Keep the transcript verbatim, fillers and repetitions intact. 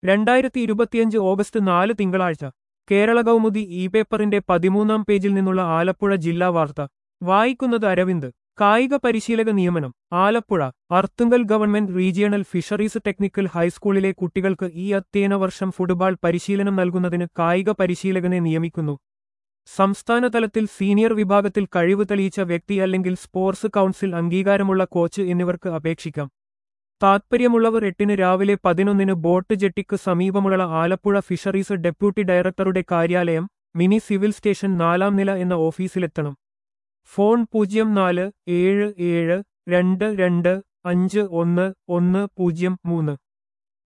രണ്ടായിരത്തി ഇരുപത്തിയഞ്ച് ഓഗസ്റ്റ് നാല് തിങ്കളാഴ്ച കേരള കൗമുദി ഇ പേപ്പറിന്റെ പതിമൂന്നാം പേജിൽ നിന്നുള്ള ആലപ്പുഴ ജില്ലാ വാർത്ത വായിക്കുന്നത് അരവിന്ദ്. കായിക പരിശീലക നിയമനം Alappuzha. Arthunkal government regional fisheries technical ഹൈസ്കൂളിലെ കുട്ടികൾക്ക് ഈ അധ്യയന വർഷം ഫുട്ബോൾ പരിശീലനം നൽകുന്നതിന് കായിക പരിശീലകനെ നിയമിക്കുന്നു. സംസ്ഥാന തലത്തിൽ സീനിയർ വിഭാഗത്തിൽ കഴിവ് തെളിയിച്ച വ്യക്തി അല്ലെങ്കിൽ സ്പോർട്സ് കൗൺസിൽ അംഗീകാരമുള്ള കോച്ച് എന്നിവർക്ക് അപേക്ഷിക്കാം. താത്പര്യമുള്ളവർ എട്ടിന് രാവിലെ പതിനൊന്നിന് ബോട്ട് ജെട്ടിക്ക് സമീപമുള്ള ആലപ്പുഴ ഫിഷറീസ് ഡെപ്യൂട്ടി ഡയറക്ടറുടെ കാര്യാലയം, മിനി സിവിൽ സ്റ്റേഷൻ നാലാം നില എന്ന ഓഫീസിലെത്തണം. ഫോൺ പൂജ്യം നാല് ഏഴ് ഏഴ് രണ്ട് രണ്ട് അഞ്ച് ഒന്ന് ഒന്ന് പൂജ്യം മൂന്ന്.